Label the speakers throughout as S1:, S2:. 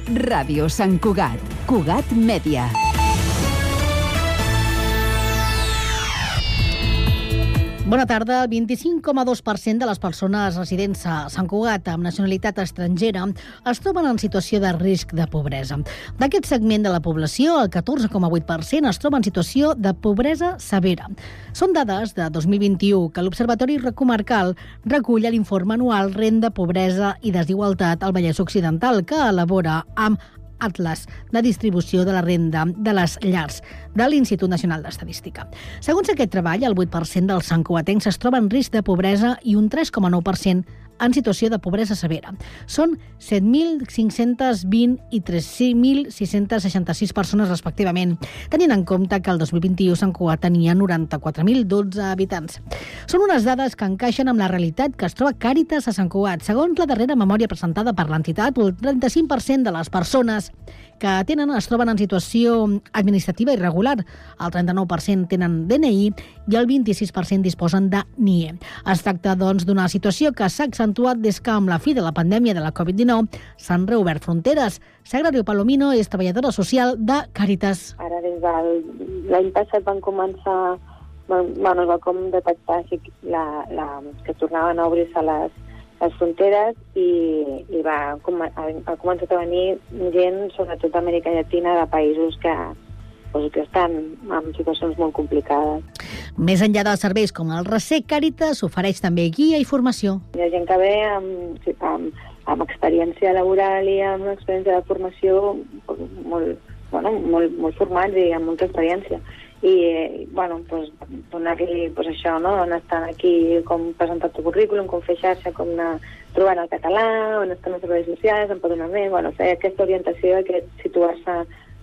S1: Ràdio Sant Cugat. Cugat Mèdia.
S2: Bona tarda. El 25,2% de les persones residents a Sant Cugat amb nacionalitat estrangera es troben en situació de risc de pobresa. D'aquest segment de la població, el 14,8% es troba en situació de pobresa severa. Són dades de 2021 que l'Observatori Comarcal recull a l'informe anual Renda, Pobresa i Desigualtat al Vallès Occidental, que elabora amb Atlas de distribució de la renda de les llars de l'Institut Nacional d'Estadística. Segons aquest treball, el 8% dels santcugatencs es troba en risc de pobresa i un 3,9% en situació de pobresa severa. Són 7.520 i 13.666 persones respectivament, tenint en compte que el 2021 Sant Cugat tenia 94.012 habitants. Són unes dades que encaixen amb la realitat que es troba Càritas a Sant Cugat. Segons la darrera memòria presentada per l'entitat, el 35% de les persones que es troben en situació administrativa irregular, el 39% tenen DNI i el 26% disposen de NIE. Es tracta, doncs, d'una situació que s'ha accentuat des que amb la fi de la pandèmia de la Covid-19 s'han reobert fronteres. Sagrario Palomino és treballadora social de Càritas.
S3: Ara des de l'any passat van començar, es va com detectar que tornaven a obrir-se les fronteres i ha començat a venir gent, sobretot d'Amèrica Llatina, de països que estan en situacions molt complicades.
S2: Més enllà dels serveis com el RACEC, Càritas ofereix també guia i formació.
S3: Hi ha gent que ve amb experiència laboral i amb una experiència de formació molt formats i amb molta experiència. I, donar-li això, no? On estan aquí, com presentar el currículum, com fer xarxa, com anar trobant el català, on estan els serveis socials, empadronament, fer aquesta orientació de situar-se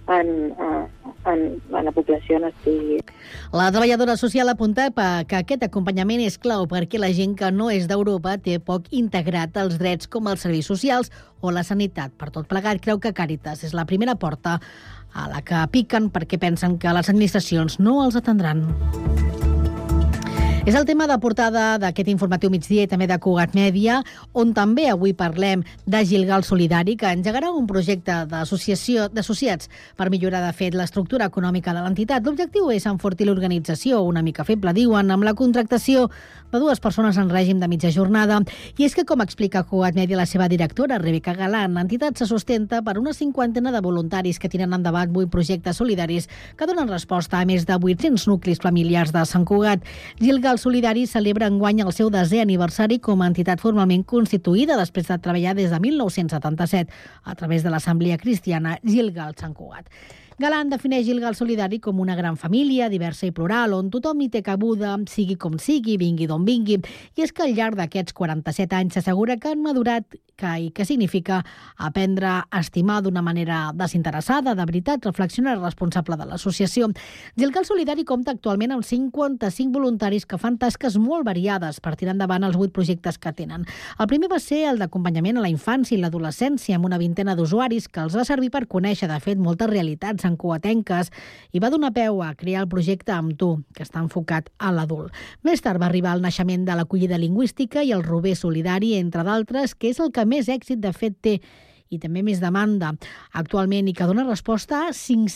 S3: en la població on estigui.
S2: La treballadora social apunta que aquest acompanyament és clau perquè la gent que no és d'Europa té poc integrat els drets com els serveis socials o la sanitat. Per tot plegat, creu que Càritas és la primera porta a la que piquen perquè pensen que les administracions no els atendran. És el tema de portada d'aquest informatiu migdia i també de Cugat Mèdia, on també avui parlem de Gilgal Solidari, que engegarà un projecte d'associats per millorar, de fet, l'estructura econòmica de l'entitat. L'objectiu és enfortir l'organització, una mica feble, diuen, amb la contractació de 2 persones en règim de mitja jornada. I és que, com explica Cugat Mèdia la seva directora, Rebeca Galán, l'entitat se sustenta per una 50 de voluntaris que tiren endavant 8 projectes solidaris que donen resposta a més de 800 nuclis familiars de Sant Cugat. Gilgal Solidari celebra enguany el seu 10è aniversari com a entitat formalment constituïda després de treballar des de 1977 a través de l'Assemblea Cristiana Gilgal Sant Cugat. Galán defineix Gilgal Solidari com una gran família, diversa i plural, on tothom hi té cabuda, sigui com sigui, vingui d'on vingui. I és que al llarg d'aquests 47 anys s'assegura que han madurat i què significa aprendre a estimar d'una manera desinteressada, de veritat, reflexionar responsable de l'associació. Gilgal Solidari compta actualment amb 55 voluntaris que fan tasques molt variades per tirar endavant els 8 projectes que tenen. El primer va ser el d'acompanyament a la infància i l'adolescència amb una vintena d'usuaris que els va servir per conèixer, de fet, moltes realitats santcugatenques i va donar peu a crear el projecte Amb tu, que està enfocat a l'adult. Més tard va arribar el naixement de l'acollida lingüística i el Rober Solidari, entre d'altres, que és el que més èxit de fet té i també més demanda actualment i que dona resposta a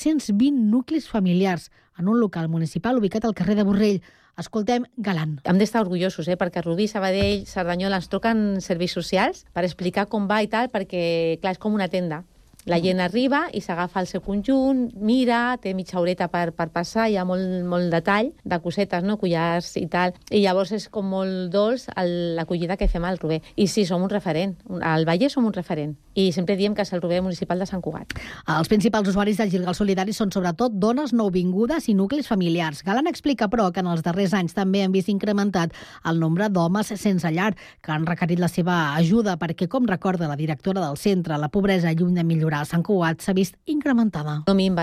S2: 520 nuclis familiars en un local municipal ubicat al carrer de Borrell. Escoltem Galán.
S4: Hem d'estar orgullosos, perquè Rubí, Sabadell, Cerdanyola ens truquen serveis socials per explicar com va i tal, perquè, clar, és com una tenda. La gent arriba i s'agafa el seu conjunt, mira, té mitja horeta per passar, hi ha molt detall de cosetes, no? Collars i tal. I llavors és com molt dolç l'acollida que fem al Rober. I sí, som un referent. Al Vallès som un referent. I sempre diem que és el Rober municipal de Sant Cugat.
S2: Els principals usuaris del Gilgal Solidari són sobretot dones nouvingudes i nuclis familiars. Galán explica, però, que en els darrers anys també han vist incrementat el nombre d'homes sense llar que han requerit la seva ajuda perquè, com recorda la directora del centre, la pobresa lluny de millorar a Sant Cugat s'ha vist incrementada.
S4: No minva.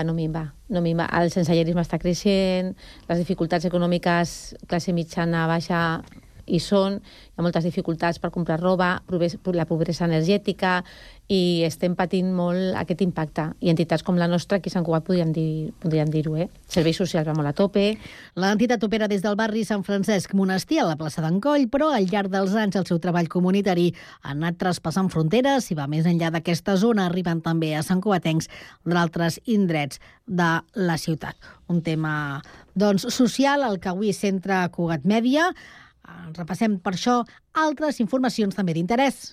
S4: El sensellarisme està creixent, les dificultats econòmiques, classe mitjana, baixa, hi ha moltes dificultats per comprar roba, la pobresa energètica, i estem patint molt aquest impacte. I entitats com la nostra, aquí a Sant Cugat, podríem dir-ho, Serveis socials va molt a tope.
S2: L'entitat opera des del barri Sant Francesc Monestir a la plaça d'en Coll, però al llarg dels anys el seu treball comunitari ha anat traspassant fronteres i va més enllà d'aquesta zona, arribant també a santcugatencs d'altres indrets de la ciutat. Un tema, doncs, social, el que avui centra Cugat Mèdia. Repassem per això altres informacions també d'interès.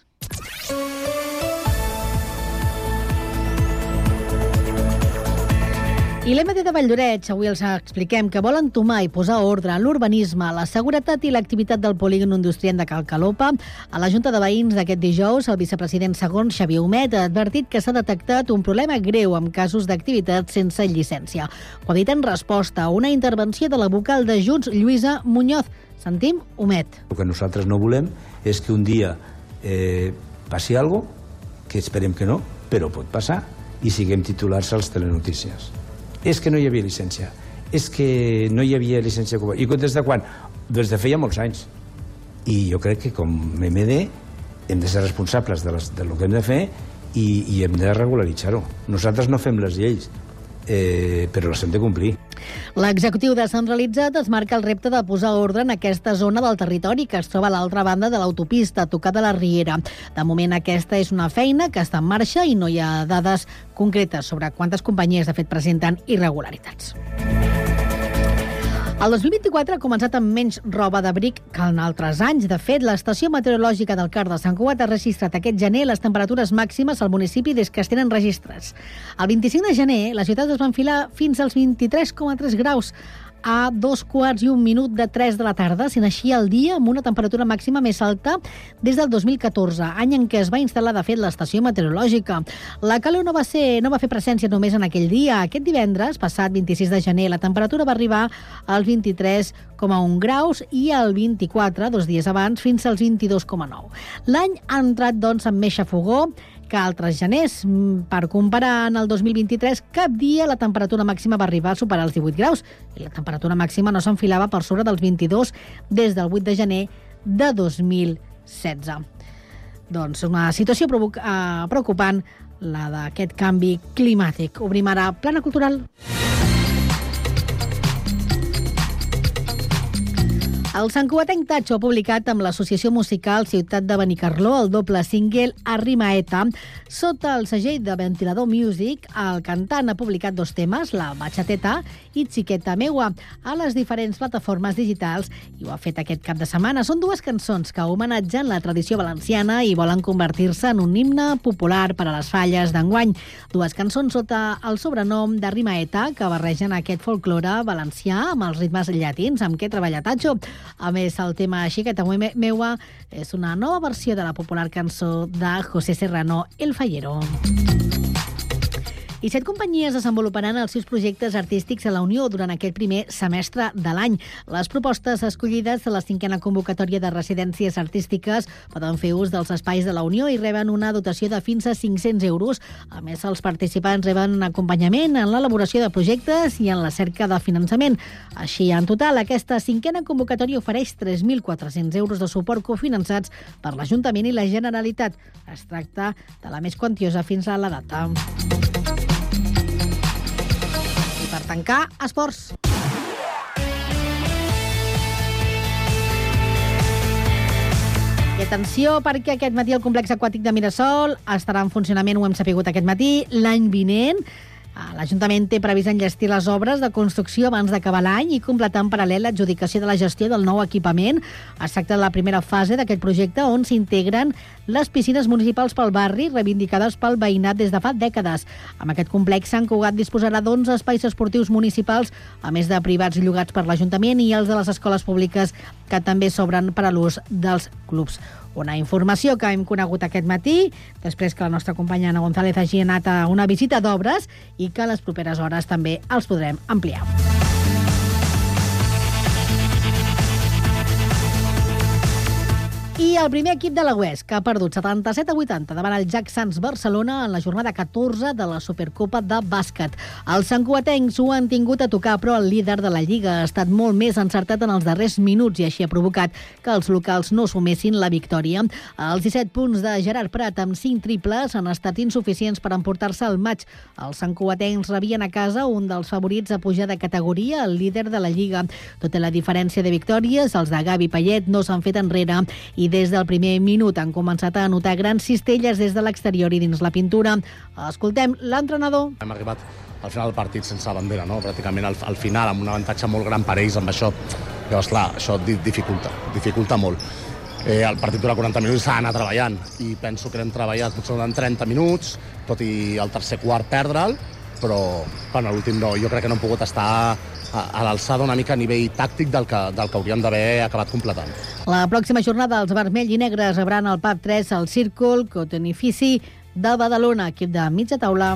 S2: I l'EMD de Valldoreix, avui els expliquem que volen entomar i posar ordre a l'urbanisme, la seguretat i l'activitat del polígon industrial de Cal Calopa. A la Junta de Veïns d'aquest dijous, el vicepresident segon, Xavier Humet, ha advertit que s'ha detectat un problema greu amb casos d'activitat sense llicència. Ho ha dit en resposta a una intervenció de la vocal de Junts, Lluïsa Muñoz. Sentim Humet.
S5: El que nosaltres no volem és que un dia passi alguna cosa, que esperem que no, però pot passar, i siguem titulars als telenotícies. És que no hi havia llicència, és que no hi havia llicència. I des de quan? Des de feia molts anys. I jo crec que com MD hem de ser responsables del que hem de fer i hem de regularitzar-ho. Nosaltres no fem les lleis, però les hem de complir.
S2: L'executiu descentralitzat es marca el repte de posar ordre en aquesta zona del territori que es troba a l'altra banda de l'autopista, a tocar de la Riera. De moment aquesta és una feina que està en marxa i no hi ha dades concretes sobre quantes companyies de fet presenten irregularitats. El 2024 ha començat amb menys roba d'abric que en altres anys. De fet, l'estació meteorològica del CAR de Sant Cugat ha registrat aquest gener les temperatures màximes al municipi des que es tenen registres. El 25 de gener, la ciutat es va enfilar fins als 23,3 graus a 2:01 de 3 de la tarda, sent així el dia amb una temperatura màxima més alta des del 2014, any en què es va instal·lar, de fet, l'estació meteorològica. La calor no va fer presència només en aquell dia. Aquest divendres, passat 26 de gener, la temperatura va arribar als 23,1 graus i el 24, 2 dies abans, fins als 22,9. L'any ha entrat, doncs, amb més xafogó que altres geners. Per comparar, en el 2023, cap dia la temperatura màxima va arribar a superar els 18 graus i la temperatura màxima no s'enfilava per sobre dels 22 des del 8 de gener de 2016. Doncs una situació preocupant, la d'aquest canvi climàtic. Obrim ara Plana Cultural. El santcugatenc Tacho ha publicat amb l'associació musical Ciutat de Benicarló el doble single Arrimaeta. Sota el segell de Ventilador Music, el cantant ha publicat 2 temes, La Bachateta i Xiqueta Meua, a les diferents plataformes digitals i ho ha fet aquest cap de setmana. Són 2 cançons que homenatgen la tradició valenciana i volen convertir-se en un himne popular per a les falles d'enguany. 2 cançons sota el sobrenom d'Arrimaeta que barregen aquest folklore valencià amb els ritmes llatins amb què treballa Tacho. A més, el tema Xiqueta Meua és una nova versió de la popular cançó de José Serrano, El Fallero. I 7 companyies desenvoluparan els seus projectes artístics a la Unió durant aquest primer semestre de l'any. Les propostes escollides de la 5a convocatòria de residències artístiques poden fer ús dels espais de la Unió i reben una dotació de fins a 500 euros. A més, els participants reben acompanyament en l'elaboració de projectes i en la cerca de finançament. Així, en total, aquesta 5a convocatòria ofereix 3.400 euros de suport cofinançats per l'Ajuntament i la Generalitat. Es tracta de la més quantiosa fins a la data. Per tancar, esports. I atenció, perquè aquest matí el complex aquàtic de Mirasol estarà en funcionament, ho hem sapigut aquest matí, l'any vinent. L'Ajuntament té previst enllestir les obres de construcció abans d'acabar l'any i completar en paral·lel l'adjudicació de la gestió del nou equipament. Es tracta de la primera fase d'aquest projecte on s'integren les piscines municipals pel barri, reivindicades pel veïnat des de fa dècades. Amb aquest complex, Sant Cugat disposarà d'11 espais esportius municipals, a més de privats llogats per l'Ajuntament i els de les escoles públiques que també s'obren per a l'ús dels clubs. Una informació que hem conegut aquest matí, després que la nostra companya Ana González hagi anat a una visita d'obres i que a les properes hores també els podrem ampliar. I I el primer equip de la UES, que ha perdut 77-80 davant el Jack Sants Barcelona en la jornada 14 de la Supercopa de bàsquet. Els santcugatencs ho han tingut a tocar, però el líder de la Lliga ha estat molt més encertat en els darrers minuts i així ha provocat que els locals no sumessin la victòria. Els 17 punts de Gerard Prat amb 5 triples han estat insuficients per emportar-se el maig. Els santcugatencs rebien a casa un dels favorits a pujar de categoria, el líder de la Lliga. Tot i la diferència de victòries, els de Gavi Payet no s'han fet enrere i des del primer minut han començat a anotar grans cistelles des de l'exterior i dins la pintura. Escoltem l'entrenador.
S6: Hem arribat al final del partit sense bandera, no? Pràcticament al final, amb un avantatge molt gran per ells amb això. Llavors, clar, això dificulta molt. El partit dura 40 minuts i s'ha d'anar treballant i penso que l'hem treballat potser durant 30 minuts, tot i el tercer quart perdre'l, però a l'últim no. Jo crec que no hem pogut estar a l'alçada una mica a nivell tàctic del que hauríem d'haver acabat completant.
S2: La pròxima jornada els vermells i negres rebran el PAP 3 al Círcul Cotonifici de Badalona, equip de mitja taula.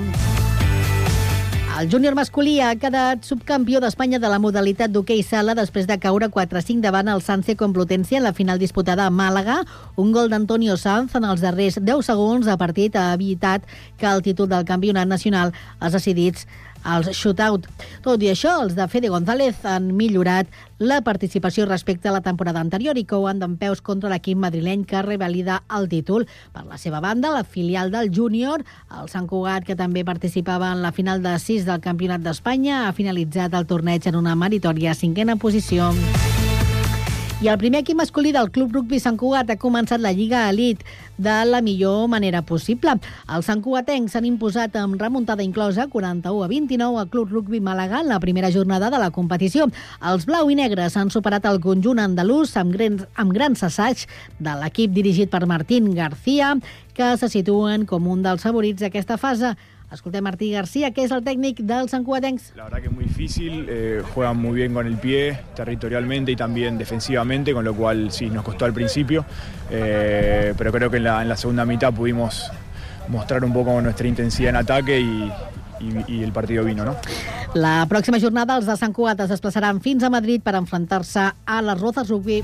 S2: El júnior masculí ha quedat subcampió d'Espanya de la modalitat d'hoquei sala després de caure 4-5 davant el Sanse Complutense en la final disputada a Màlaga. Un gol d'Antonio Sanz en els darrers 10 segons de partit ha evitat que el títol del campionat nacional es decidís als shootout. Tot i això, els de Fede González han millorat la participació respecte a la temporada anterior i couen dempeus contra l'equip madrileny que revalida el títol. Per la seva banda, la filial del júnior, el Sant Cugat, que també participava en la final de 6 del Campionat d'Espanya, ha finalitzat el torneig en una meritòria 5a posició. I el primer equip masculí del Club Rugbi Sant Cugat ha començat la Lliga Elite de la millor manera possible. Els santcugatencs s'han imposat amb remuntada inclosa 41-29 al Club Rugbi Màlaga en la primera jornada de la competició. Els blau i negres han superat el conjunt andalús amb grans assaigs de l'equip dirigit per Martín García, que se situen com un dels favorits d'aquesta fase. Escoltem Martí García, que es el técnico del santcugatencs.
S7: La verdad que es muy difícil, juegan muy bien con el pie, territorialmente y también defensivamente, con lo cual sí, nos costó al principio, pero creo que en la segunda mitad pudimos mostrar un poco nuestra intensidad en ataque y el partido vino, ¿no?
S2: La pròxima jornada els de Sant Cugat es desplaçaran fins a Madrid per enfrontar-se a les Rozas Rugby.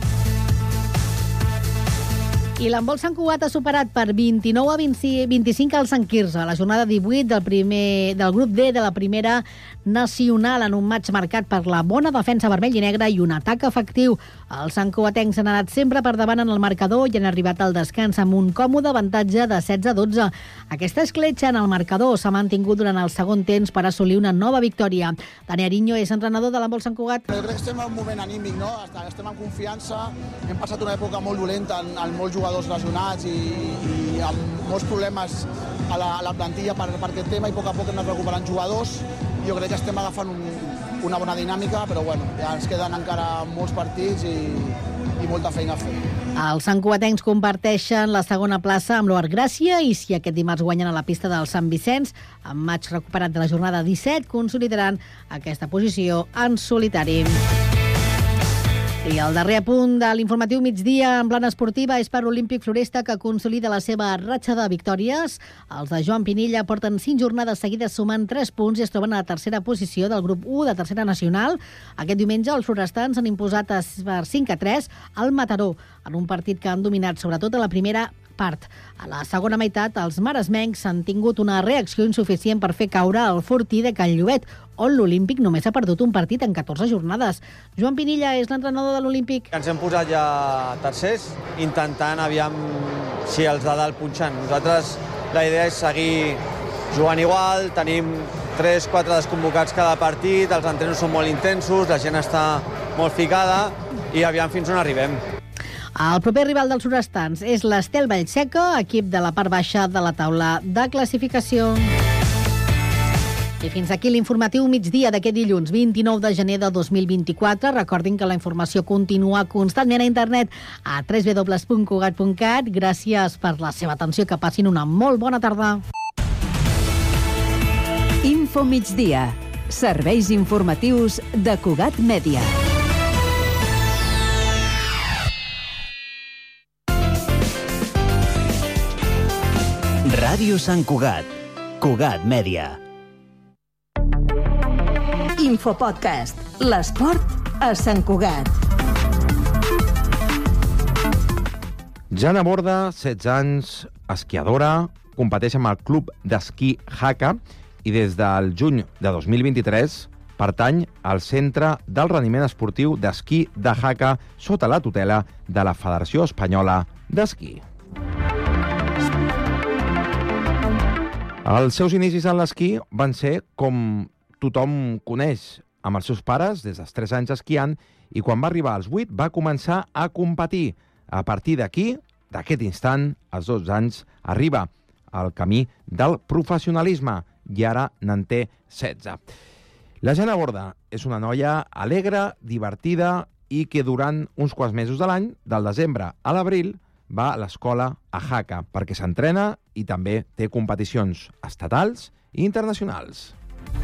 S2: I l'handbol Sant Cugat ha superat per 29-25 al Sant Quirze, a la jornada 18 del grup D de la primera nacional, en un match marcat per la bona defensa vermell i negra i un atac efectiu. Els santcugatencs han anat sempre per davant en el marcador i han arribat al descans amb un còmode avantatge de 16-12. Aquesta escletxa en el marcador s'ha mantingut durant el segon temps per assolir una nova victòria. Dani Ariño és entrenador de l'handbol Sant Cugat.
S8: Jo crec que estem en un moment anímic, no? Estem en confiança, hem passat una època molt dolenta amb molts jugadors lesionats i amb molts problemes a la plantilla per aquest tema i a poc hem anat recuperant jugadors. Jo crec que estem agafant una bona dinàmica, però bueno, ja ens queden encara molts partits i molta feina a fer.
S2: Els santcugatencs comparteixen la segona plaça amb l'Oart Gràcia i si aquest dimarts guanyen a la pista del Sant Vicenç, amb maig recuperat de la jornada 17, consolidaran aquesta posició en solitari. I el darrer apunt de l'informatiu migdia en plana esportiva és per l'Olímpic Floresta, que consolida la seva ratxa de victòries. Els de Joan Pinilla porten 5 jornades seguides sumant 3 punts i es troben a la tercera posició del grup 1 de tercera nacional. Aquest diumenge els florestans han imposat per 5-3 al Mataró, en un partit que han dominat sobretot a la primera part. A la segona meitat, els maresmencs han tingut una reacció insuficient per fer caure el Fortí de Can Llobet, on l'Olímpic només ha perdut un partit en 14 jornades. Joan Pinilla és l'entrenador de l'Olímpic.
S9: Ens hem posat ja tercers, intentant, aviam si els de dalt punxen. Nosaltres la idea és seguir jugant igual, tenim 3-4 desconvocats cada partit, els entrenos són molt intensos, la gent està molt ficada i aviam fins on arribem.
S2: El proper rival dels florestans és l'Estel Vallseca, equip de la part baixa de la taula de classificació. I fins aquí l'informatiu migdia d'aquest dilluns, 29 de gener de 2024. Recordin que la informació continua constantment a internet a www.cugat.cat. Gràcies per la seva atenció, que passin una molt bona tarda.
S1: Info migdia. Serveis informatius de Cugat Mèdia.
S10: Ràdio Sant Cugat. Cugat Mèdia.
S11: Infopodcast. L'esport a Sant Cugat.
S12: Jana Borda, 16 anys, esquiadora, competeix amb el club d'esquí Haka i des del juny de 2023 pertany al Centre del Rendiment Esportiu d'Esquí de Haka sota la tutela de la Federació Espanyola d'Esquí. Els seus inicis en l'esquí van ser com tothom coneix, amb els seus pares des dels 3 anys esquiant, i quan va arribar als 8 va començar a competir. A partir d'aquí, d'aquest instant, als 12 anys, arriba al camí del professionalisme i ara n'en té 16. La Jana Borda és una noia alegre, divertida i que durant uns quants mesos de l'any, del desembre a l'abril, va a l'escola a Haka perquè s'entrena i també té competicions estatals i internacionals.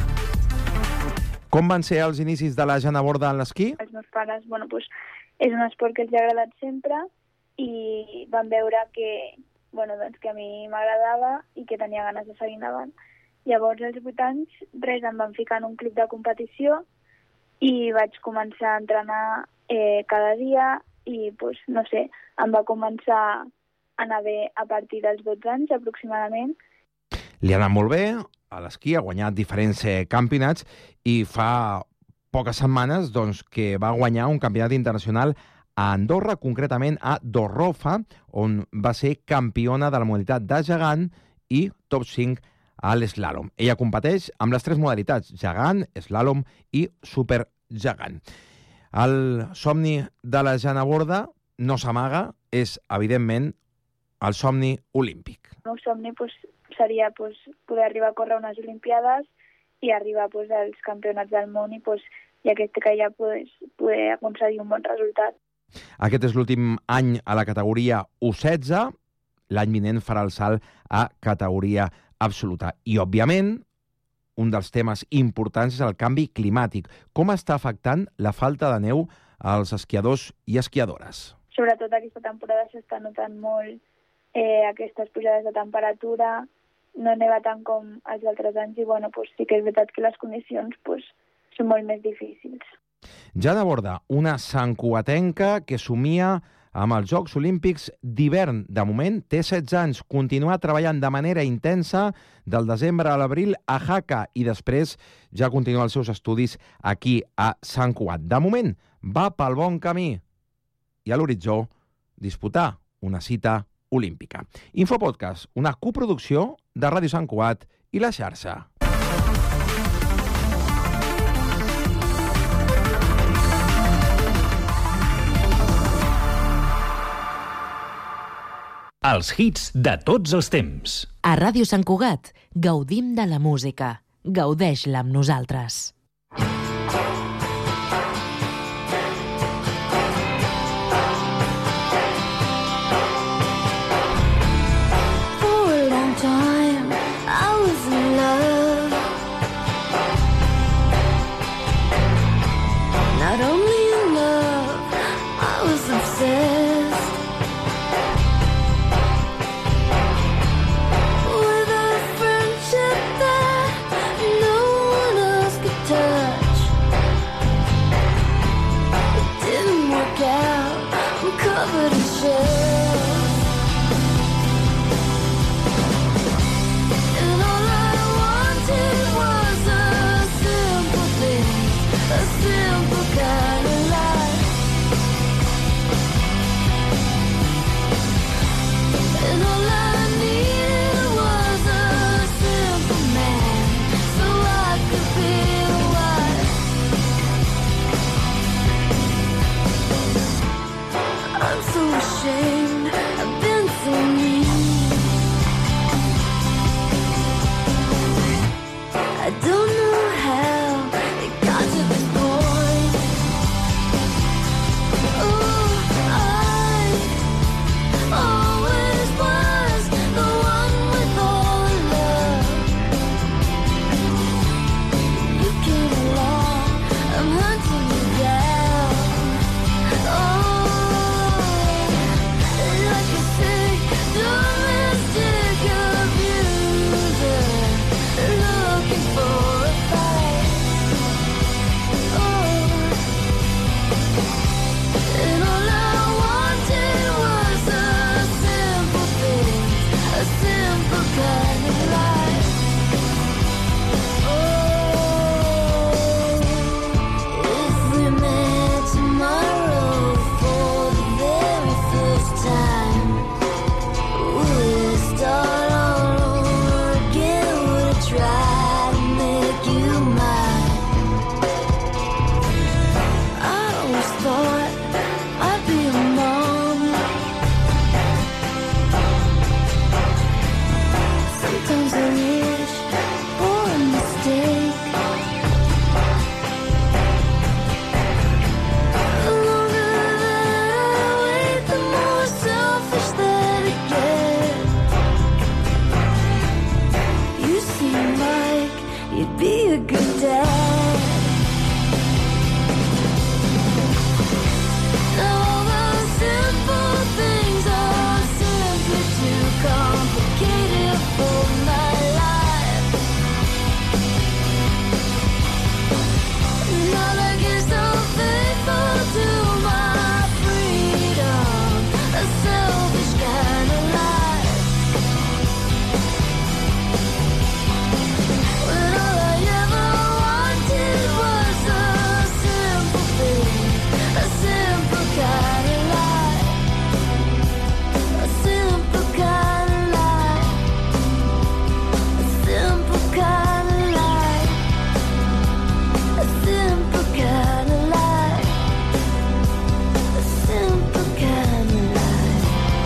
S12: Com van ser els inicis de la Jana Borda en l'esquí?
S13: Els meus pares, és un esport que els ha agradat sempre i van veure que a mi m'agradava i que tenia ganes de seguir endavant. Llavors, als 8 anys, em van ficar en un club de competició i vaig començar a entrenar cada dia i, em va començar a anar bé a partir dels 12 anys, aproximadament.
S12: Li ha anat molt bé a l'esquí, ha guanyat diferents campionats i fa poques setmanes que va guanyar un campionat internacional a Andorra, concretament a Dorrofa, on va ser campiona de la modalitat de gegant i top 5 a l'eslàlom. Ella competeix amb les 3 modalitats, gegant, eslàlom i supergegant. El somni de la Jana Borda no s'amaga, és, evidentment, el somni olímpic.
S13: El meu somni seria poder arribar a córrer unes Olimpiades i arribar als campionats del món i aquest que ja poder aconseguir un bon resultat.
S12: Aquest és l'últim any a la categoria U16. L'any vinent farà el salt a categoria absoluta. I, òbviament, un dels temes importants és el canvi climàtic. Com està afectant la falta de neu als esquiadors i esquiadores?
S13: Sobretot aquesta temporada s'està notant molt aquestes pujades de temperatura, no neva tant com els altres anys i sí que és veritat que les condicions són molt més difícils.
S12: Jana Borda, una santcugatenca que somia amb els Jocs Olímpics d'hivern. De moment té 16 anys, continua treballant de manera intensa del desembre a l'abril a Haka i després ja continua els seus estudis aquí a Sant Cugat. De moment va pel bon camí i a l'horitzó disputar una cita olímpica. Infopodcast, una coproducció de Ràdio Sant Cugat i La Xarxa.
S10: Els hits de tots els temps.
S14: A Ràdio Sant Cugat gaudim de la música. Gaudeix-la amb nosaltres.
S15: For dead. All those simple things are simply too complicated for my life. Now I get so faithful to my freedom, a selfish kind of life. When all I ever wanted was a simple thing, a simple kind of life, a simple kind of life, a simple kind of life, a simple kind of life, a simple kind of life,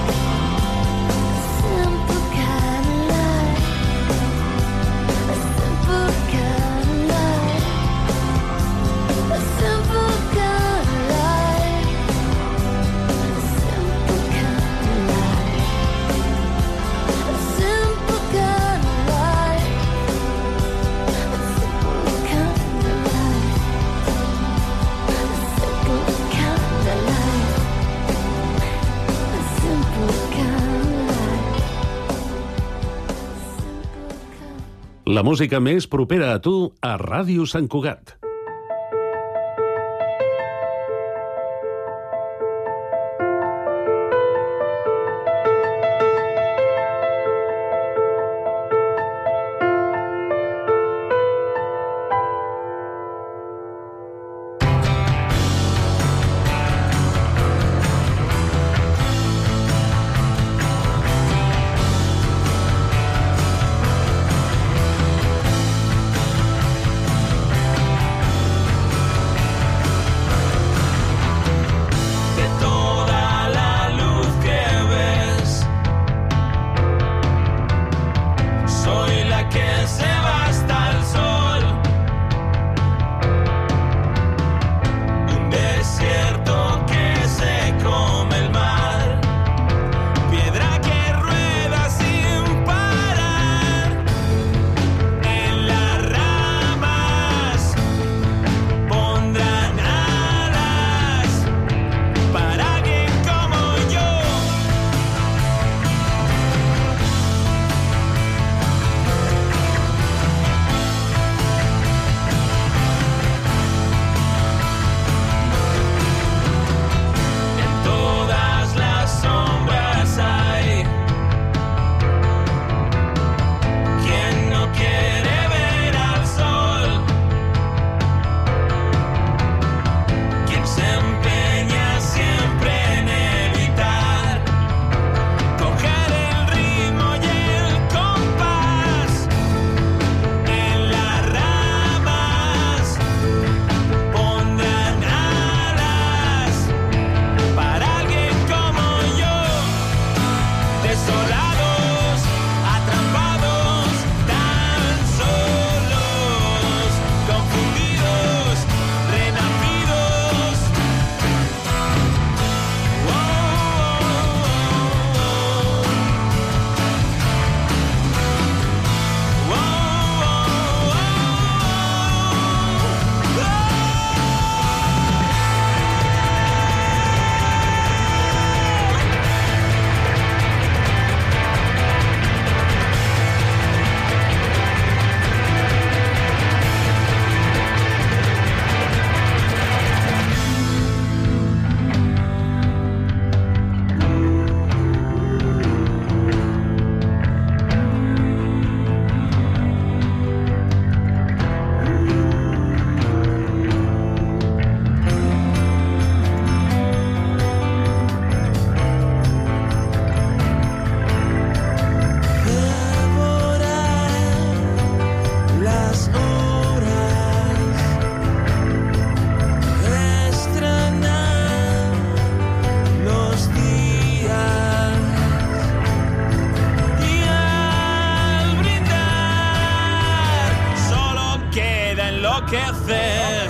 S15: a simple kind of life, a simple kind of life, a simple kind of life, a simple kind of life, a simple kind of life, a simple kind of life, a simple kind of life, a simple kind of life.
S16: La música més propera a tu a Ràdio Sant Cugat.
S15: De toda la luz que ves, soy la que se va hasta el sol. Un desierto que se come el mar, piedra que rueda sin parar. En las ramas pondrán alas para alguien como yo. En todas las sombras hay quien no quiere ver al sol, quien se empeña siempre en evitar coger el ritmo y el compás. En las ramas pondrán alas para alguien como yo, desolados, atrapados, tan solos, confundidos, renacidos. Las horas extrañan los días y al brindar solo queda enloquecer.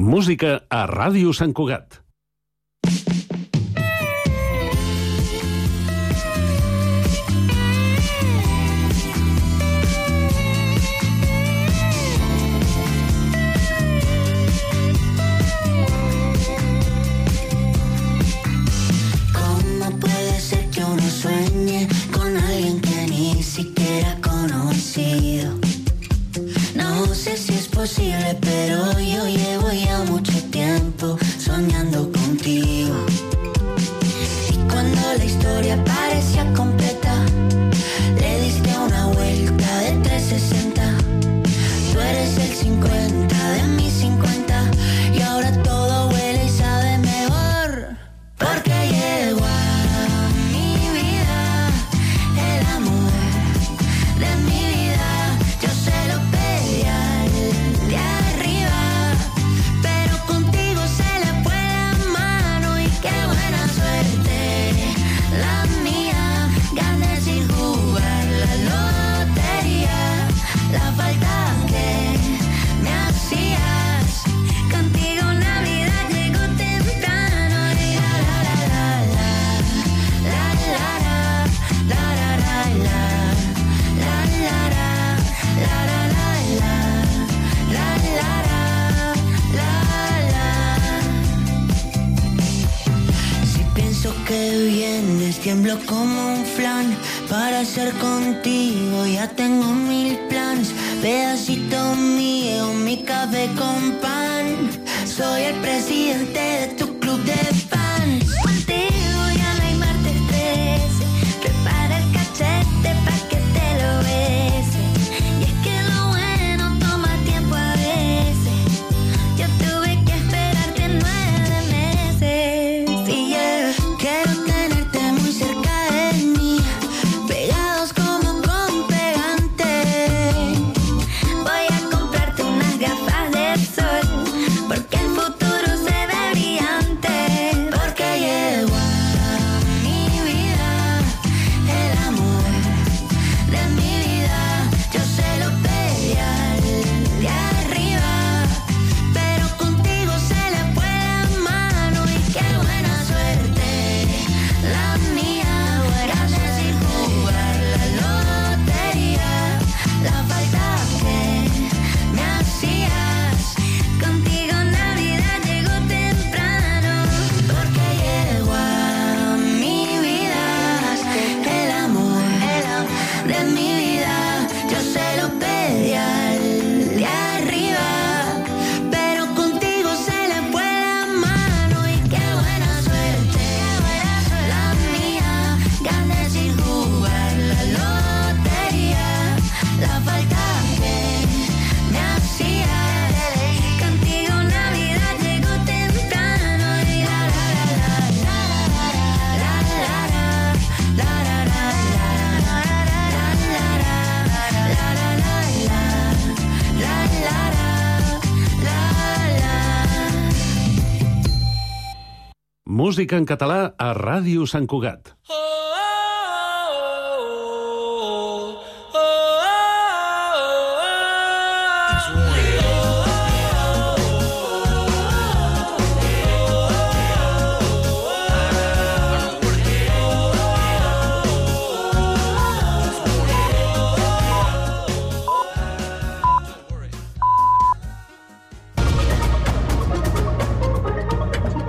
S16: Música a Ràdio Sant Cugat.
S15: Sueñe con alguien que ni siquiera he conocido. No sé si es posible, pero yo llevo ya mucho tiempo soñando contigo. Y cuando la historia parecía completa, le diste una vuelta de 360. Tú eres el 50 de mis 50 y ahora todo huele y sabe mejor. Porque llegó que vienes, tiemblo como un flan. Para ser contigo ya tengo 1000 planes. Pedacito mío, mi café con pan. Soy el presidente de tu club de fans. Contigo ya no hay martes 13. Prepara el cachete pa' que te lo bese. Y es que lo bueno toma tiempo a veces. Yo tuve que esperarte 9 meses. Y quiero tenerte muy cerca de mí, pegados como con pegante. Voy a comprarte unas gafas de sol, porque el futuro se ve brillante. Porque llegó a mi vida el amor de mi vida. Yo se lo pedí al de arriba, pero contigo se le fue la mano. Y qué buena suerte la mía, gané sin jugar la lotería. La falta que me hacías, contigo Navidad llegó temprano. Porque llegó a mi vida el amor de mi vida. Yo se lo pedí al de arriba, pero contigo se le fue la mano. Y qué buena suerte la mía, gané sin jugar la lotería. La falta que me hacías, contigo Navidad llegó temprano. Y la la la la la la la
S16: Música en català a Ràdio Sant Cugat.